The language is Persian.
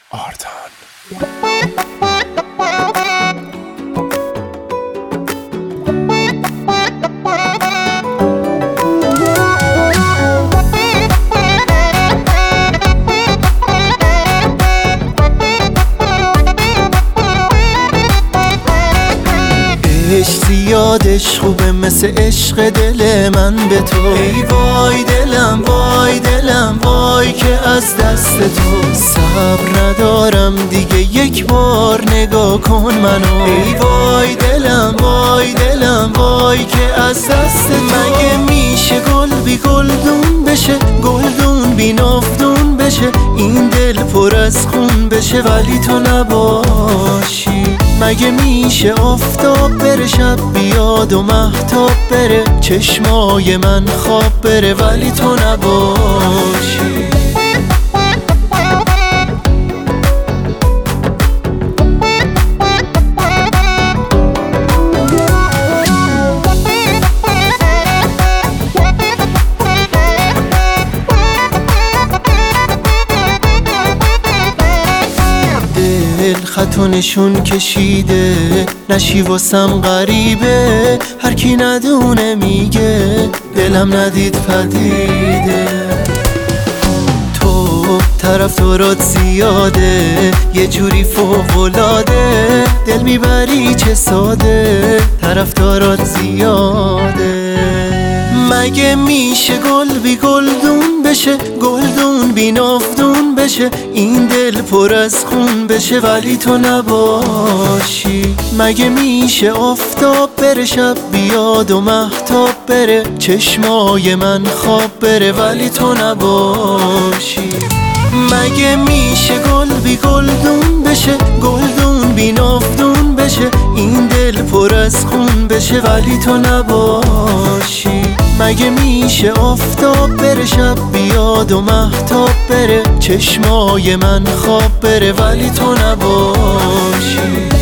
آردان. عشق زیادش خوبه مثل عشق دل من به تو. ای وای دلم وای دلم وای که از دست تو صبر ندارم دیگه، یک بار نگاه کن منو. ای وای دلم وای دلم وای که از دست تو. مگه میشه گل بی گلدون بشه، گلدون بی ناودون بشه، این دل پر از خون بشه ولی تو نباشی؟ مگه میشه آفتاب بره شب بیاد و مهتاب بره، چشمای من خواب بره ولی تو نباشی؟ خط و نشون کشیده، نشی واسم غریبه، هر کی ندونه میگه دلم ندید پدیده. تو طرفدارات زیاده، یه جوری فوق‌العاده، دل میبری چه ساده، طرفدارات زیاده. مگه میشه گل بی گلدون بشه، گلدون بی ناودون بشه، این دل پر از خون بشه ولی تو نباشی؟ مگه میشه آفتاب بره شب بیاد و مهتاب بره، چشمای من خواب بره ولی تو نباشی؟ مگه میشه گل بی گلدون بشه، گلدون بی ناودون بشه، این دل پر از خون بشه ولی تو نباشی؟ مگه میشه آفتاب بره شب بیاد و مهتاب بره، چشمای من خواب بره ولی تو نباشی؟